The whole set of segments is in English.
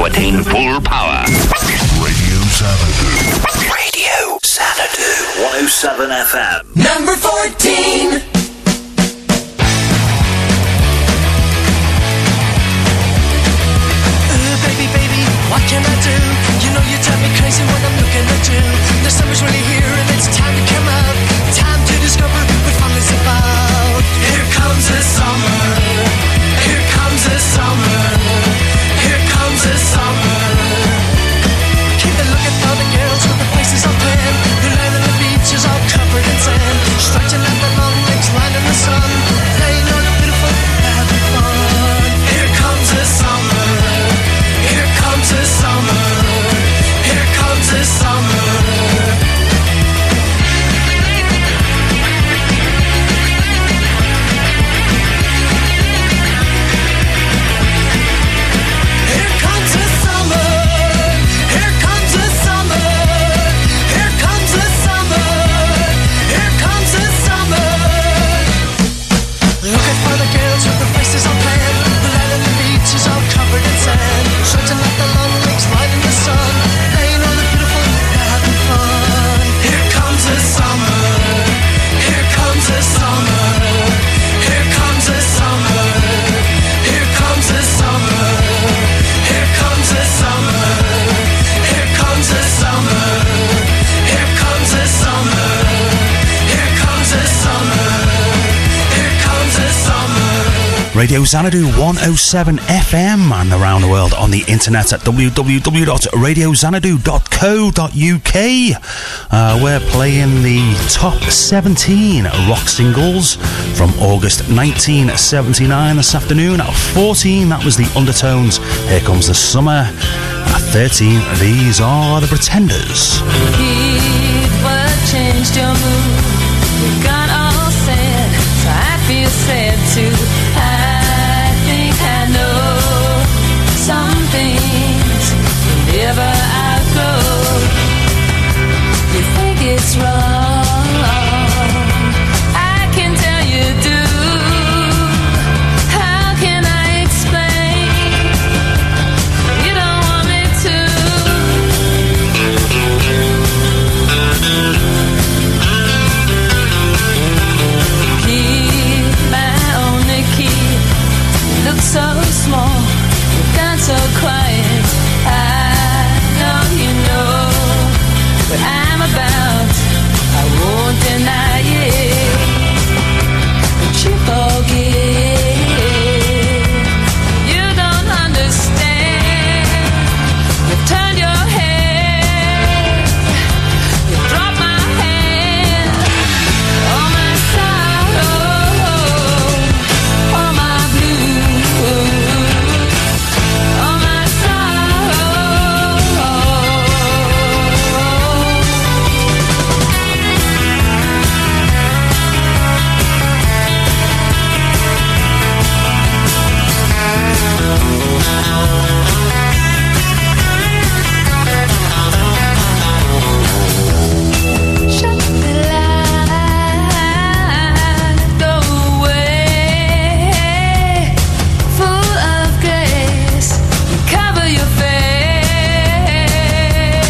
to attain full power. Radio Xanadu. Radio Xanadu. 107 FM. Number 14. What can I do? You know you drive me crazy when I'm looking at you. The summer's really here and it's time to come out. Time to discover what fun is about. Here comes the summer. Here comes the summer. Here comes the summer. Keep a looking for the girls with the faces all tan. The land on the beach is all covered in sand. Stretching out the long legs, lying in the sun. Playing on the beautiful, having fun. Here comes the summer. Here comes the summer. Here comes the summer. Here comes the summer. Here comes the summer. Here comes the summer. Here comes the summer. Looking for the girls with the faces all tan. The land on the beach is all covered in sand. Stretching like the long legs, lying in the sun. Playing on the beautiful, having fun. Here comes the summer. Here comes the summer. Here comes the summer. Here comes the summer. Here comes the summer. Here comes the summer. Here comes the summer. Here comes the summer. Here comes the summer. Radio Xanadu 107 FM and around the world on the internet at www.radioxanadu.co.uk. We're playing the top 17 rock singles from August 1979 this afternoon. At 14, that was the Undertones, Here Comes the Summer. At 13, these are the Pretenders. People changed your mood. You got all sad, so I feel sad too. I think I know some things you never outgrow. You think it's wrong, I can tell you do. How can I explain? You don't want me to. Keep my only key. Look so small, you've gone so quiet. I know you know what I'm about. I won't deny it, but you forget. You don't understand. You've turned your head. You dropped my hand. All my sorrow, all my blues, all my sorrow. Shut the light, go away. Full of grace, cover your face.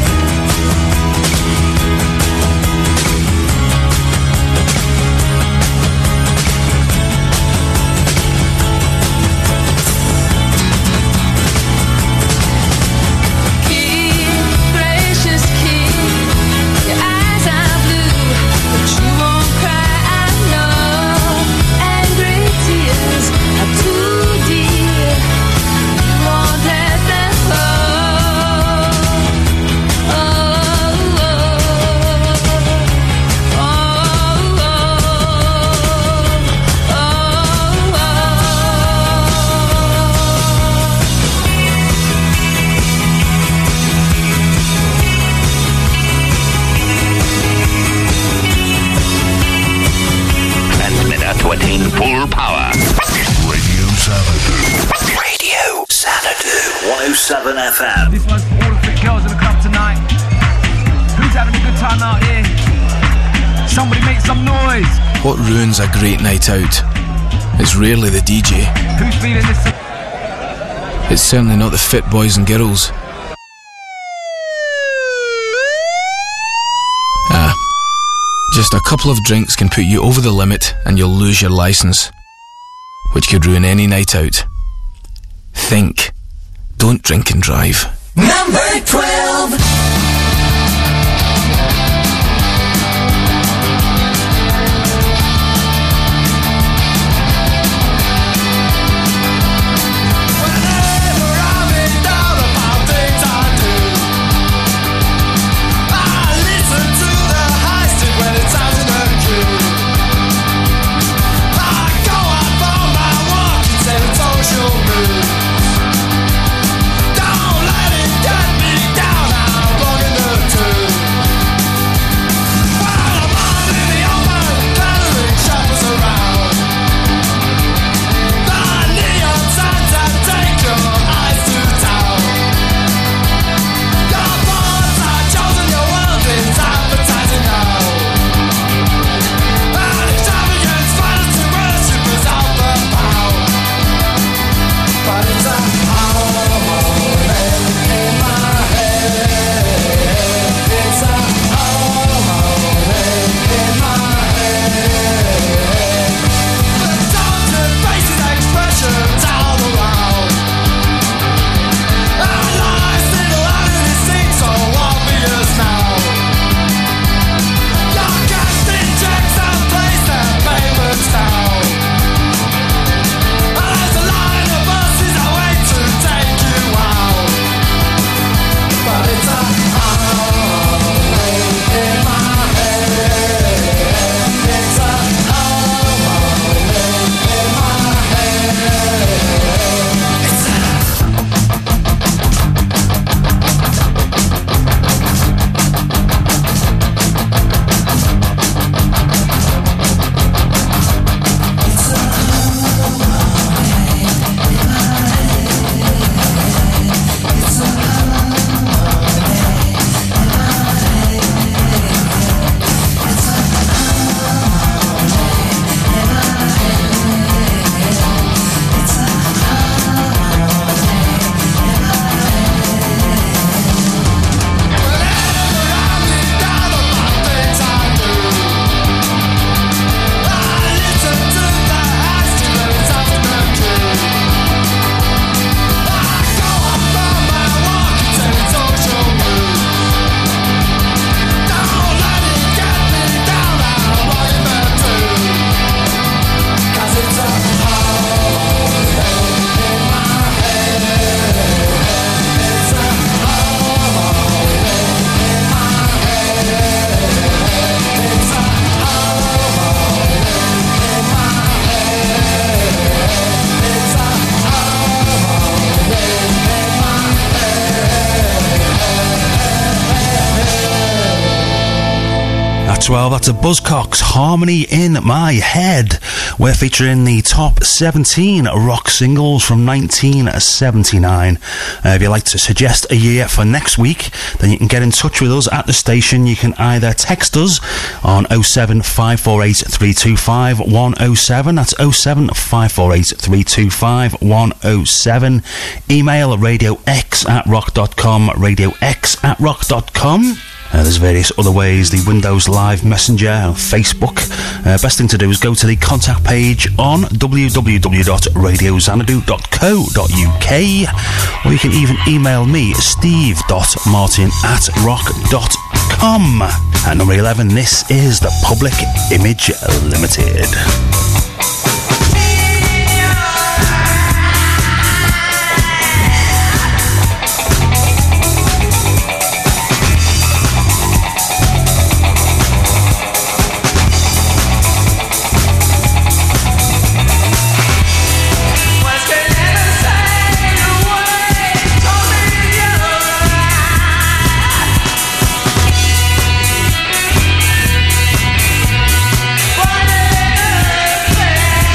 Keep, gracious keep, your eyes are blue, but you won't cry, I know. Angry tears are too dear, you won't let them flow. Oh, oh, oh, oh, oh, Transmitter to attain full power. Radio Xanadu. Radio Xanadu. 107 FM. This one's for all the fit girls in the club tonight. Who's having a good time out here? Somebody make some noise. What ruins a great night out? It's rarely the DJ. Who's feeling this? It's certainly not the fit boys and girls. Just a couple of drinks can put you over the limit and you'll lose your licence, which could ruin any night out. Think. Don't drink and drive. Number 12. Don't let it get me down. I'm walking the at 12. That's a Buzzcocks, Harmony in My Head. We're featuring the top 17 rock singles from 1979. If you'd like to suggest a year for next week, then you can get in touch with us at the station. You can either text us on 07548 325 107. That's 07548 325 107. Email radiox@rock.com, radiox@rock.com. There's various other ways, the Windows Live Messenger, Facebook. Best thing to do is go to the contact page on www.radioxanadu.co.uk, or you can even email me, steve.martin@rock.com. At number 11, this is the Public Image Limited. Whatever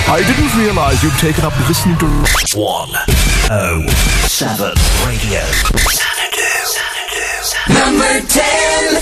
I didn't realize you'd taken up listening to 107 Radio Xanadu. Number 10.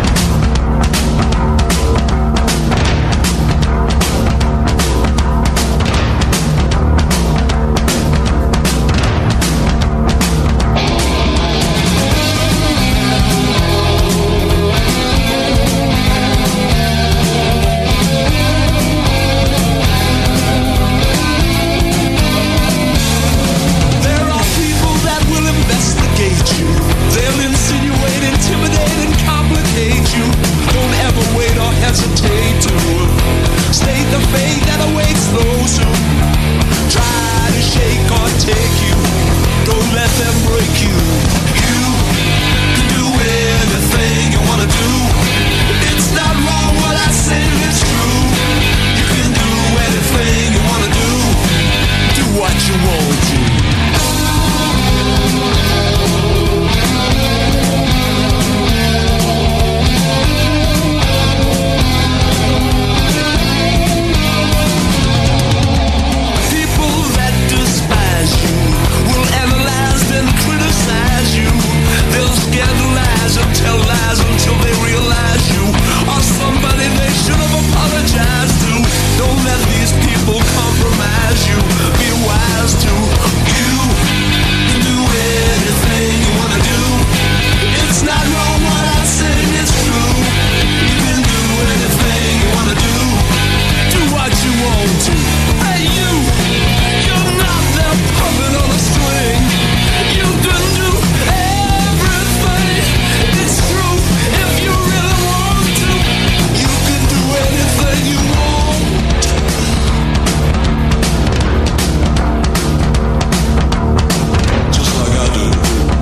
They'll insinuate, intimidate, and complicate you. Don't ever wait or hesitate to state the fate that awaits those who try to shake or take you. Don't let them break you. You can do anything you wanna do. It's not wrong what I say, it's true. You can do anything you wanna do. Do what you want to. Tell lies until they realize you are somebody they should have apologized to. Don't let these people compromise you. Be wise to you. You do anything you wanna do. It's not wrong what I say, it's true. You can do anything you wanna do. Do what you want to. Hey you, you're not their puppet on a string. You can do everything. It's true, if you really want to, you can do anything you want. Just like I do.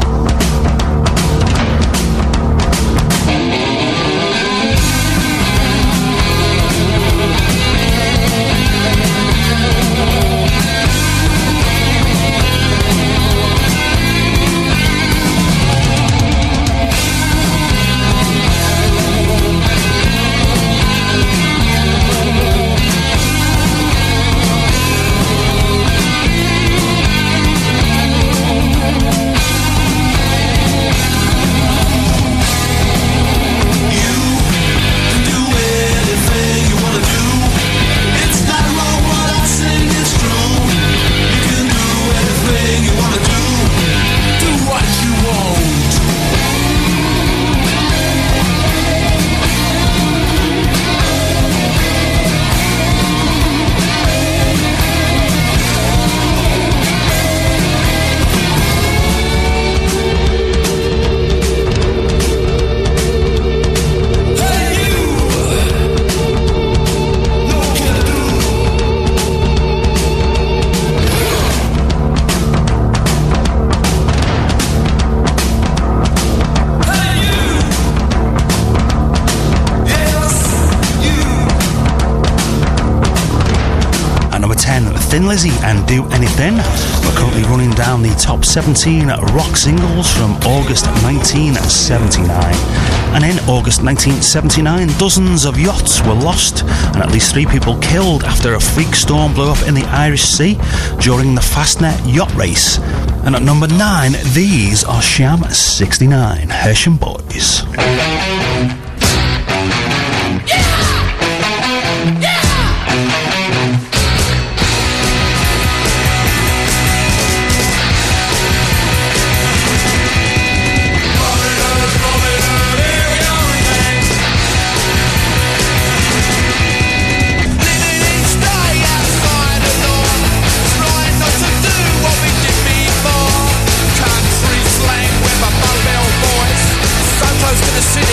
Thin Lizzy and Do Anything. We're currently running down the top 17 rock singles from August 1979. And in August 1979, dozens of yachts were lost and at least 3 people killed after a freak storm blew up in the Irish Sea during the Fastnet yacht race. And at number 9, these are Sham 69, Hersham Boys. Gonna sit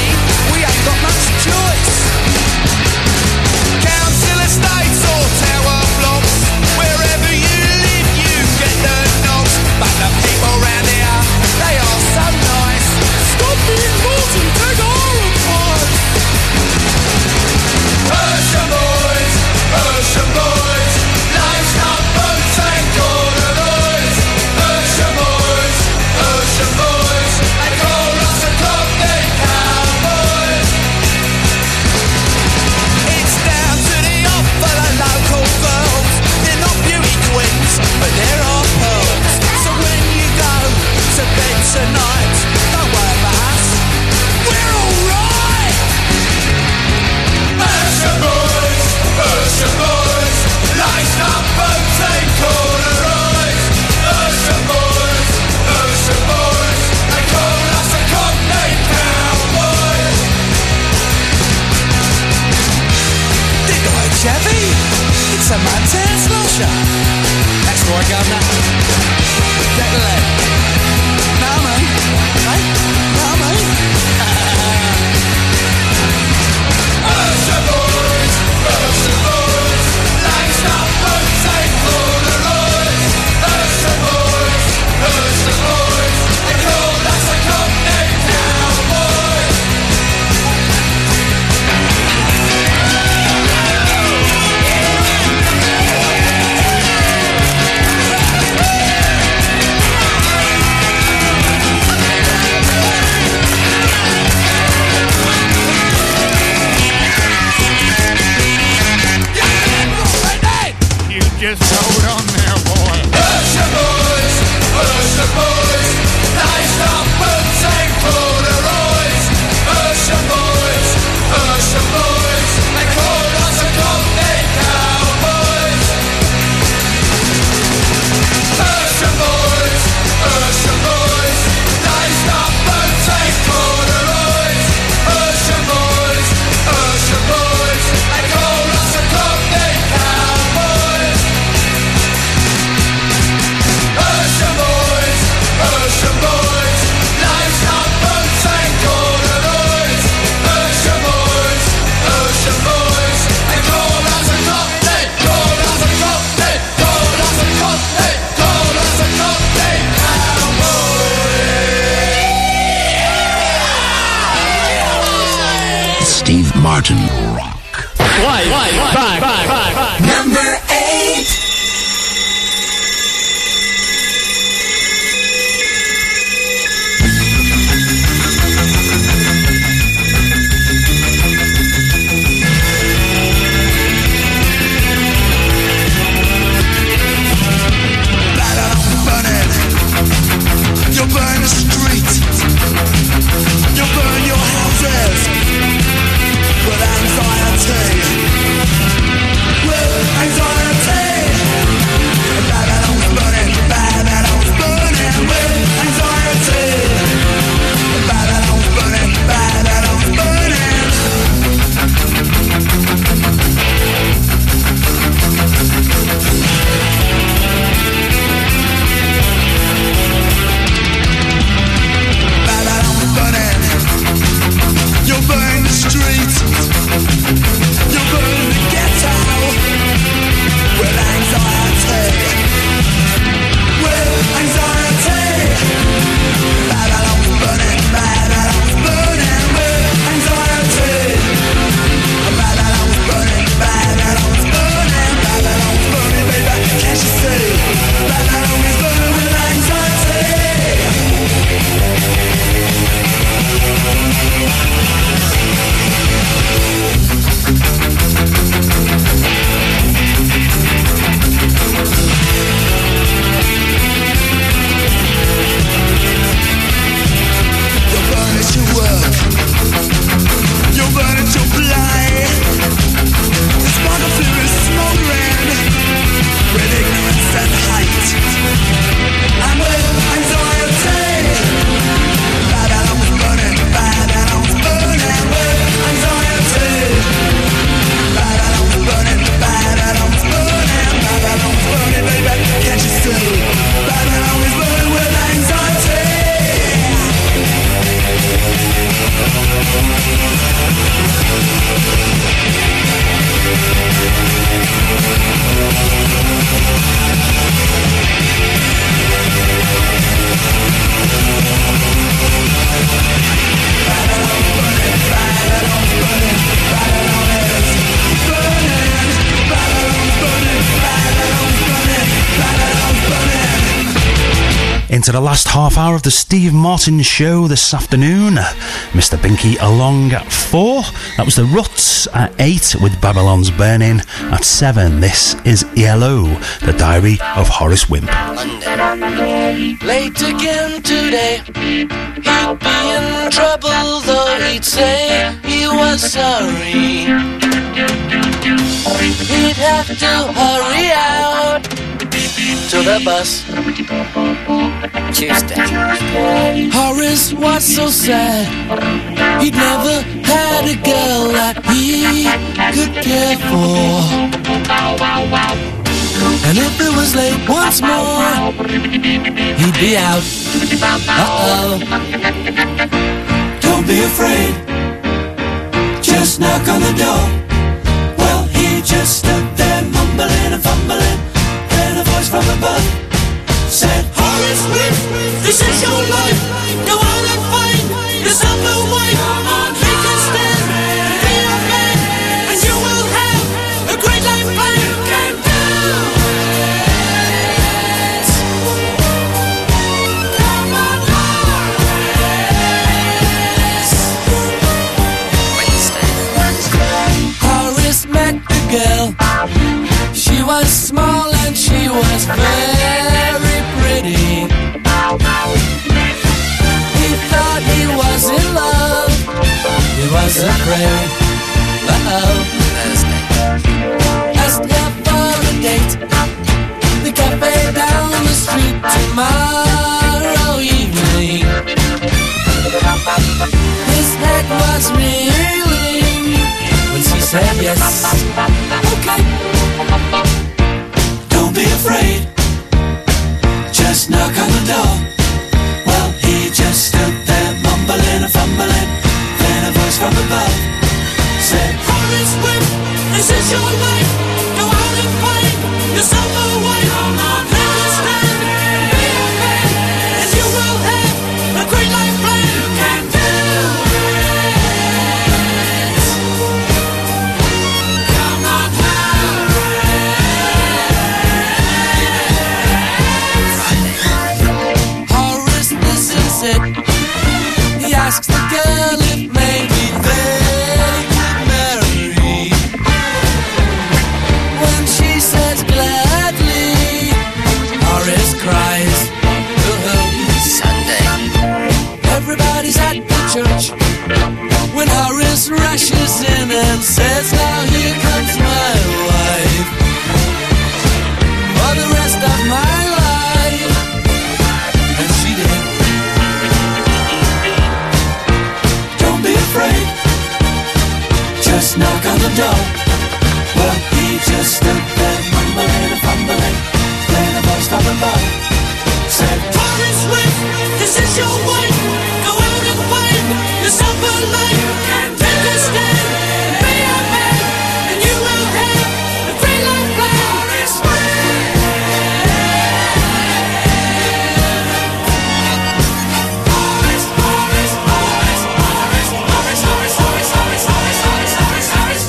a mad slow shot. That's Roy Gardner. Take a leg. No, man. Right? No, man. Ocean boys, life's not fun, take Polaroids. Ocean boys, they call us a company cowboys. Just hold on there, boy. Ocean boys, life's not fun, take Polaroids. Ocean boys, they call us a company cowboys. Ocean boys, life's not fun, take Polaroids. Ocean boys, they call us a company cowboys. Ocean boys, life's not fun, take Polaroids. Ocean boys, they call us a company, call us a company, call us a company, call us a company cowboys. Steve Martin rock. Number 8. You'll burn the street. You'll burn your houses with anxiety. With anxiety. Babylon's burning. Babylon's burning with anxiety. Babylon's burning. Babylon's burning. Babylon's burning. You'll burn the street. You'll burn the ghetto with anxiety. With anxiety. Babylon's burning. Babylon's burning with anxiety. Babylon's burning. Babylon's burning. Babylon's burning, baby. Can't you see? Babylon is burning with anxiety. You'll burn at your work. You'll burn at your play. The spark of fear is smoldering with ignorance and hate, and with anxiety. Babylon's burning. Babylon's burning with anxiety. Babylon's burning. Babylon's burning. Babylon's burning, baby. Can't you see? Babylon is burning with anxiety. Into the last half hour of the Steve Martin Show this afternoon. Mr. Binky along at 4. That was the Ruts at 8 with Babylon's Burning. At 7, this is Yellow, the Diary of Horace Wimp. Monday. Late again today. He'd be in trouble, though he'd say he was sorry. He'd have to hurry out to the bus. Tuesday. Horace was so sad. He'd never had a girl that he could care for. And if it was late once more, he'd be out. Uh-oh. Don't be afraid, just knock on the door. Well, he just stood there mumbling and fumbling. Then a voice from above said, Horace Smith, this is your life. Go out and find yourself a wife. Make a stand, be a man, and you will have a great life plan. You can do it. Come on, Horace. Horace met the girl. She was small and she was very pretty. He thought he was in love. He was afraid. Uh-oh. Asked her for a date. The cafe down the street tomorrow evening. His head was reeling when she said yes. Okay. Don't be afraid, just knock on the door. Well, he just stood there mumbling and fumbling. Then a voice from above said, Horace Smith, this is your life. Go out and find yourself a wife. Make a stand, be a man, and you will have a great life plan. You can do it. Come on, Horace, this is it. He asks the girl if maybe they could marry. When she says gladly, Horace cries. Sunday. Everybody's at the church when Horace rushes in and says, now here comes my wife for the rest of my life. And she did. Don't be afraid, just knock on the door. Well, he just stood there mumbling and fumbling. Then a voice from above said, Horace Smith, this is your wife. Go out and find yourself a life. Take a stand, be a man, and you will have a great life plan. Horace Smith. Horace, Horace, Horace, Horace, Horace, Horace, Horace, Horace, Horace, Horace, Horace, Horace.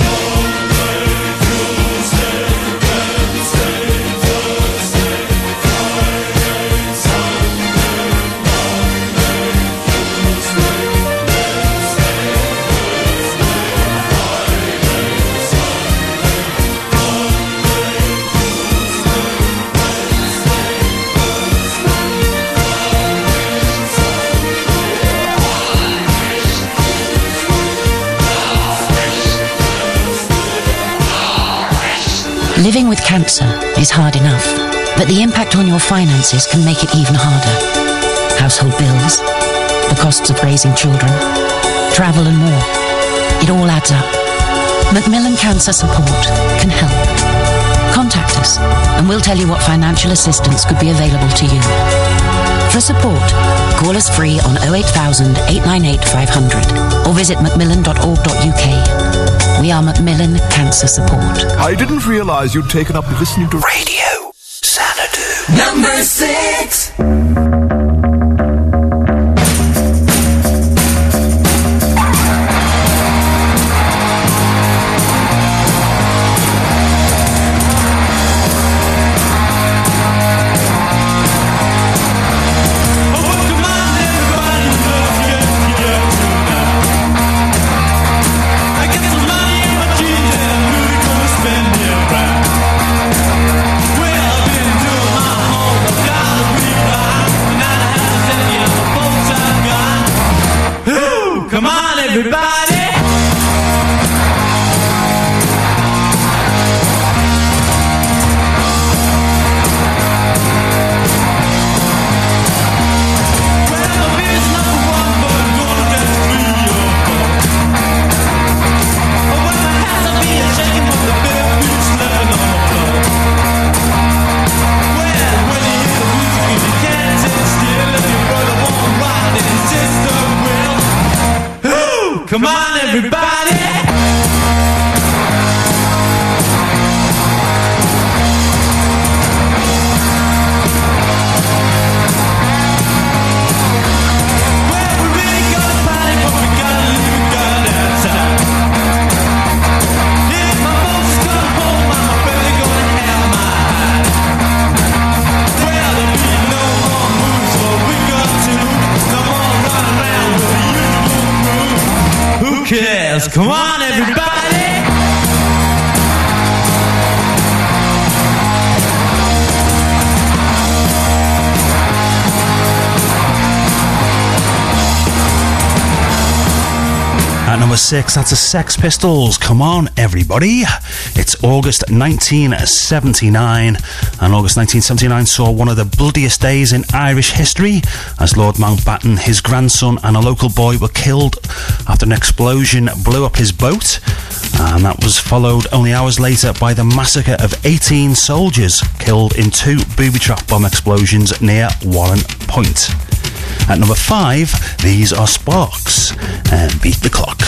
Living with cancer is hard enough, but the impact on your finances can make it even harder. Household bills, the costs of raising children, travel and more. It all adds up. Macmillan Cancer Support can help. Contact us and we'll tell you what financial assistance could be available to you. For support, call us free on 08000 898 500 or visit macmillan.org.uk. We are Macmillan Cancer Support. I didn't realise you'd taken up listening to Radio Xanadu. Number 6. Well, I've been doing my home, I've got to be right. else. Come on, everybody! At number 6, that's the Sex Pistols. Come on, everybody. It's August 1979, and August 1979 saw one of the bloodiest days in Irish history as Lord Mountbatten, his grandson, and a local boy were killed after an explosion blew up his boat. And that was followed only hours later by the massacre of 18 soldiers killed in 2 booby-trap bomb explosions near Warren Point. At number 5, these are Sparks and Beat the Clock.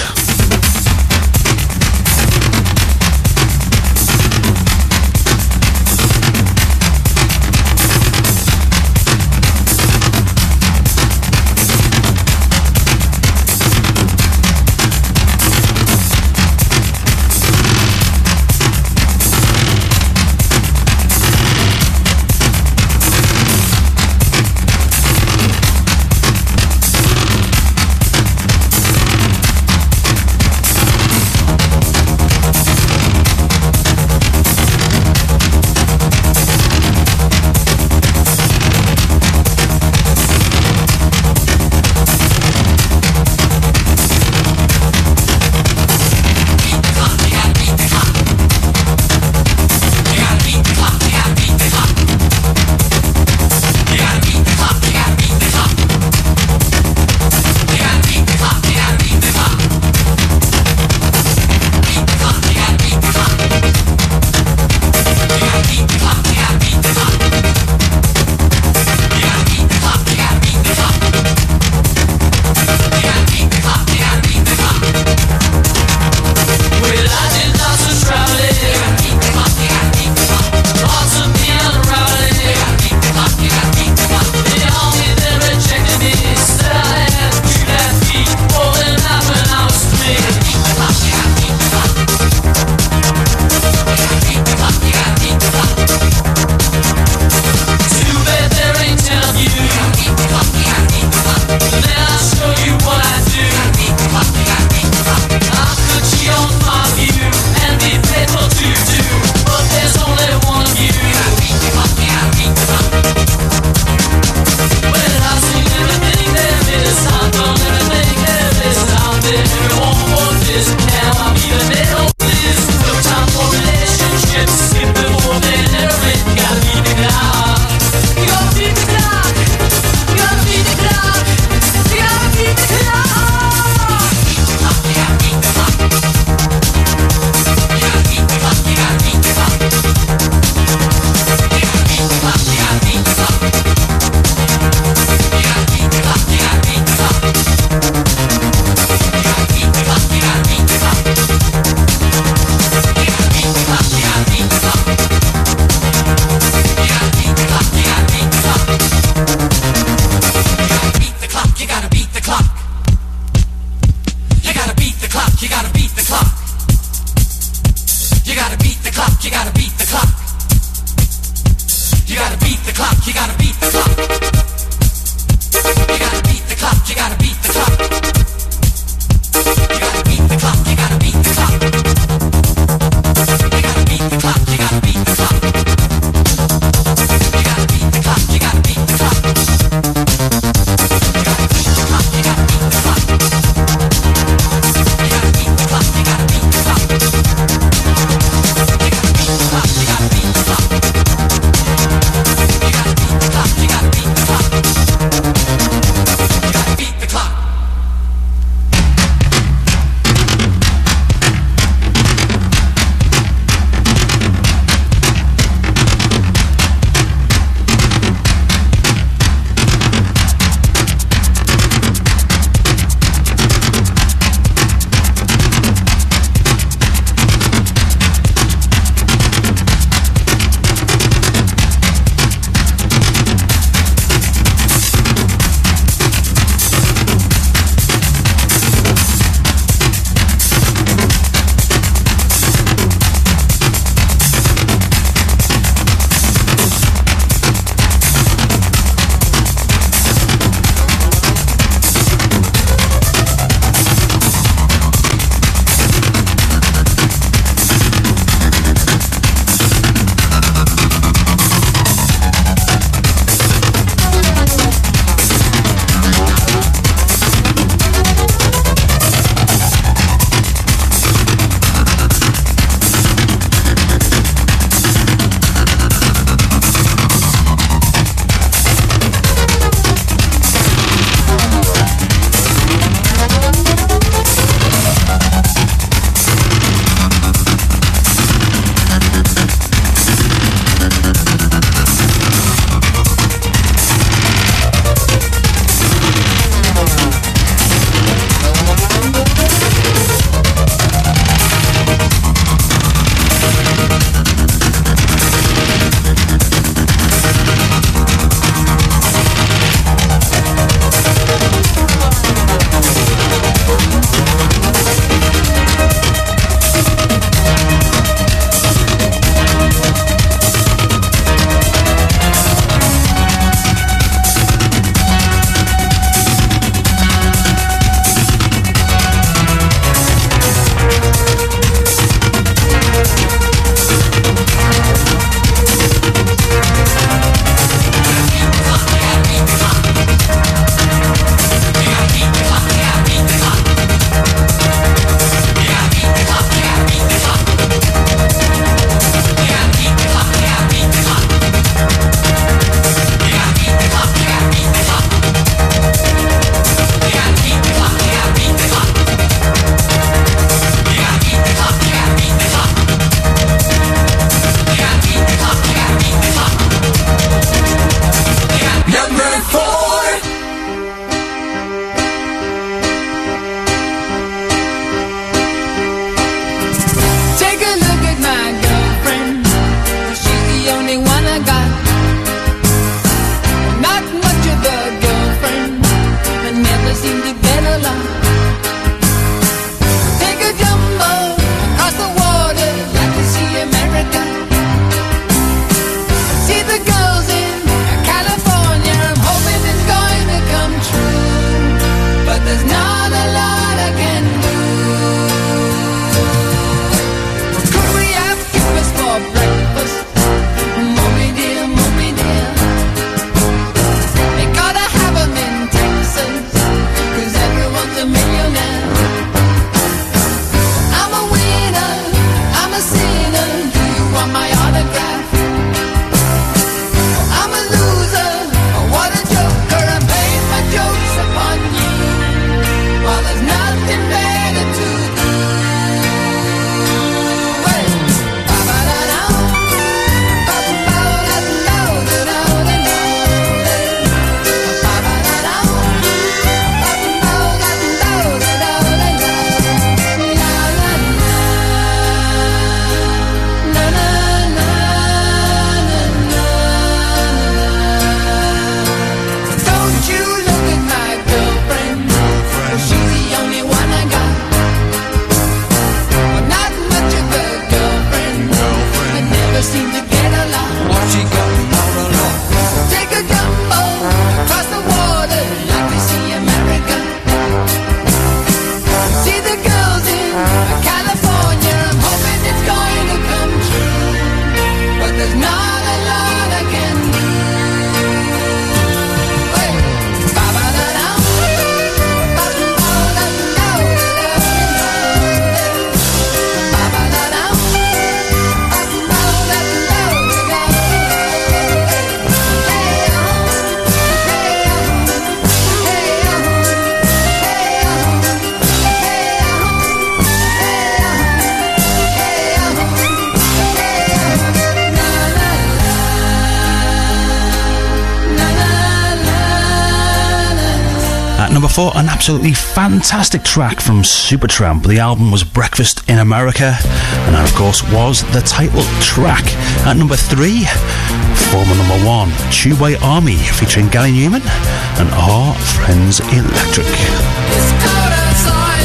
At number 4, an absolutely fantastic track from Supertramp. The album was Breakfast in America, and that, of course, was the title track. At number 3, former number 1, Tubeway Army, featuring Gary Newman and Our Friends Electric. It's cold outside,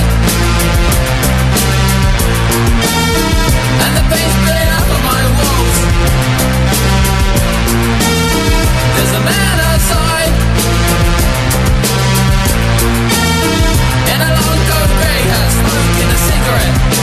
and the paint's spilling up on my walls. There's a man outside in a long coat grey hat, smoking a cigarette.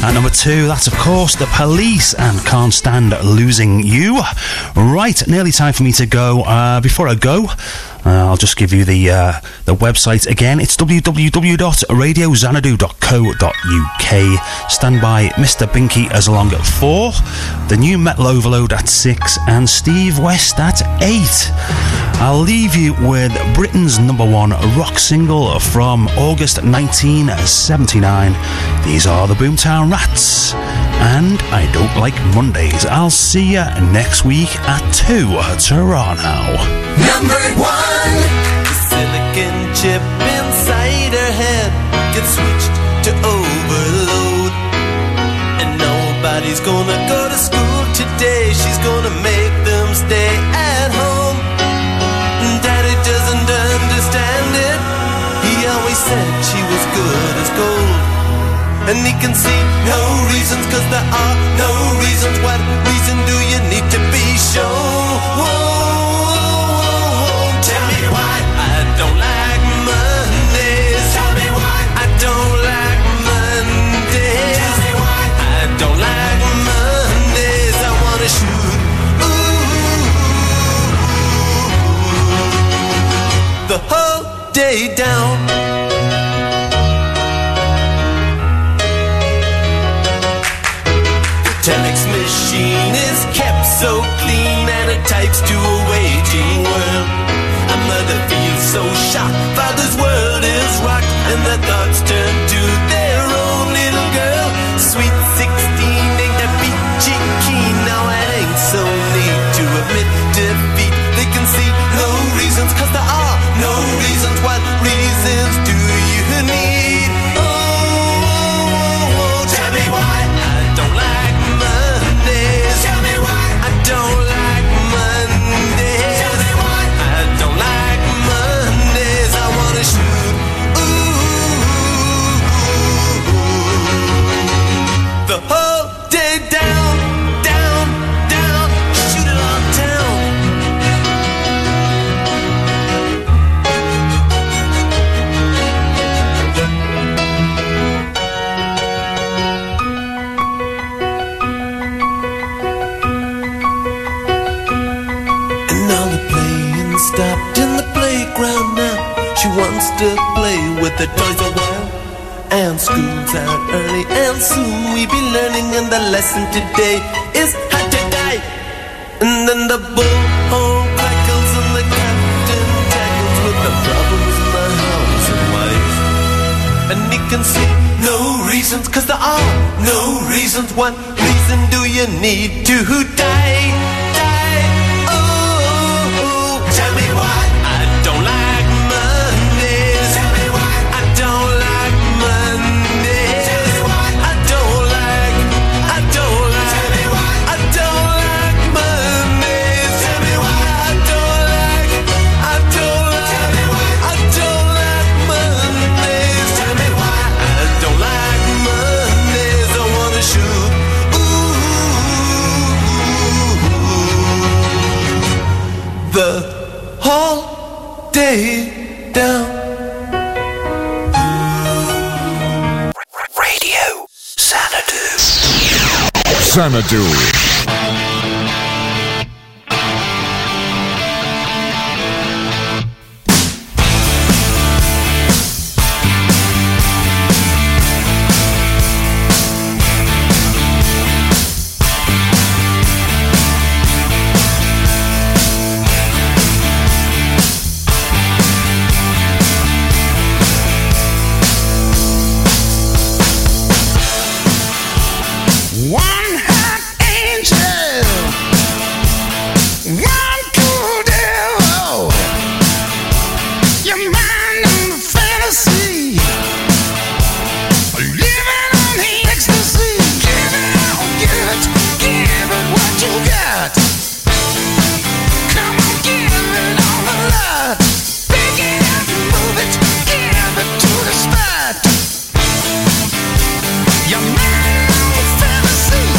At number 2, that's of course The Police and Can't Stand Losing You. Right, nearly time for me to go. Before I go, I'll just give you the website again. It's www.radioxanadu.co.uk. Stand by Mr. Binky as along at 4, the new Metal Overload at 6, and Steve West at 8. I'll leave you with Britain's #1 rock single from August 1979. These are the Boomtown Rats, and I Don't Like Mondays. I'll see you next week at 2 Toronto. Number 1. The silicon chip inside her head gets switched to overload, and nobody's gonna go to school today. She's gonna make them stay at home. Daddy doesn't understand it. He always said she was good as gold, and he can see no reasons, 'cause there are no reasons. What reason do you need to be shown? Tell me why I don't like Mondays. Tell me why I don't like Mondays. Tell me why I don't like Mondays. I wanna shoot the whole day down. Telex machine is kept so clean, and it types to a waging world. A mother feels so shocked, father's world is rocked, and their thoughts turn to their own little girl. Sweet 16 ain't that peachy keen. Now it ain't so neat to admit defeat. They can see no reasons, 'cause there are no reasons. What reasons do you need? Oh, tell me why I don't like Mondays. Tell me why I don't like Mondays. Tell me why I don't like Mondays. I wanna shoot the whole day down, down, down. Shoot it on down. And all the playing stopped in the playground now. She wants to play with the toys a while. And school's out early, and soon we be learning. And the lesson today is how to die. And then the bullhorn crackles, and the captain tackles with the problems in the house and wife. And he can see no reasons, 'cause there are no reasons. What reason do you need to die? Die. Oh, tell me why I don't like Mondays. Tell me why I don't like Mondays. Tell me why I don't like. Tell me why I don't like Mondays. Tell me why I don't like. Tell me why I don't like Mondays. Tell me why I don't like Mondays. I wanna shoot the whole day down. Radio Xanadu. Xanadu. One hot angel, one cool devil. Your mind on the fantasy, living on the ecstasy. Give it what you got. Come on, give it all the lot. Pick it up and move it, give it to the spot. Your mind on the fantasy.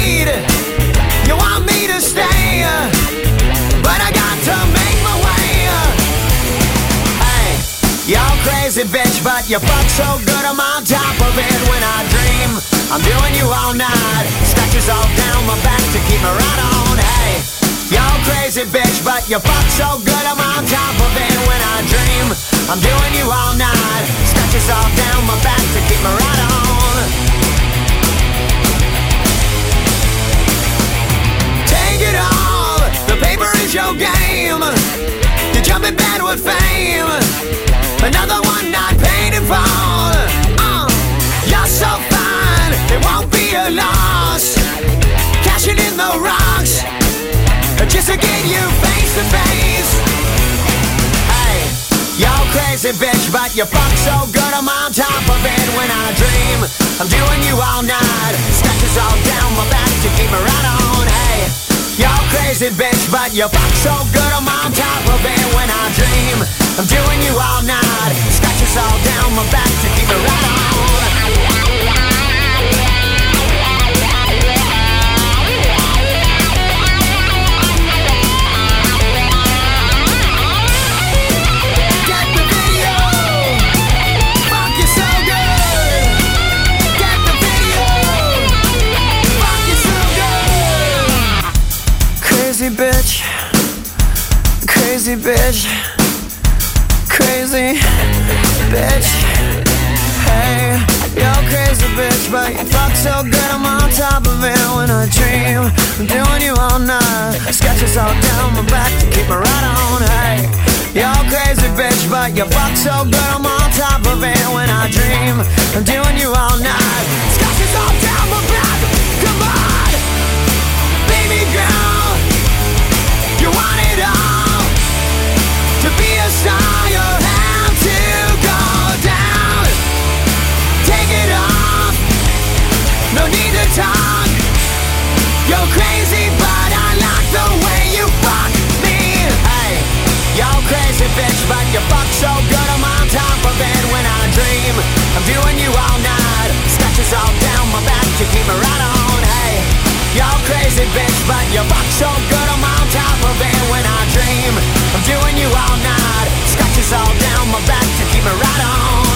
need. You want me to stay, but I got to make my way. Hey, you're crazy bitch, but you fuck so good I'm on top of it when I dream. I'm doing you all night, scratches all down my back to keep me right on. Hey, you're crazy bitch, but you fuck so good I'm on top of it when I dream. I'm doing you all night, scratches all down my back to keep me right on. Take it all, the paper is your game. You jump in bed with fame, another one not paid in full. You're so fine, it won't be a loss. Cashing in the rocks, just to get you face to face. Hey, you're crazy bitch, but you fuck so good I'm on top of it when I dream. I'm doing you all night, scratches all down my back to keep me right on. Hey, you're crazy bitch, but you fuck so good I'm on top of it when I dream. I'm doing you all night, scratches all down my back to keep me right on. Crazy bitch, crazy bitch, crazy bitch. Hey, you're crazy bitch, but you fuck so good I'm on top of it when I dream. I'm doing you all night, scratches all down my back to keep me right on. Hey, you're crazy bitch, but you fuck so good I'm on top of it when I dream. I'm doing you all night, scratches all down my back. Come on, baby girl. You want it all, to be a star you have to go down. Take it off, no need to talk. You're crazy but I like the way you fuck me. Hey, you're crazy bitch, but you fuck so good I'm on top of it when I dream. I'm doing you all night, scratches all down my back to keep me right on. Hey, you're crazy bitch, but you fuck so good I'm on top of it when I dream. I'm doing you all night, scratches all down my back to keep me right on.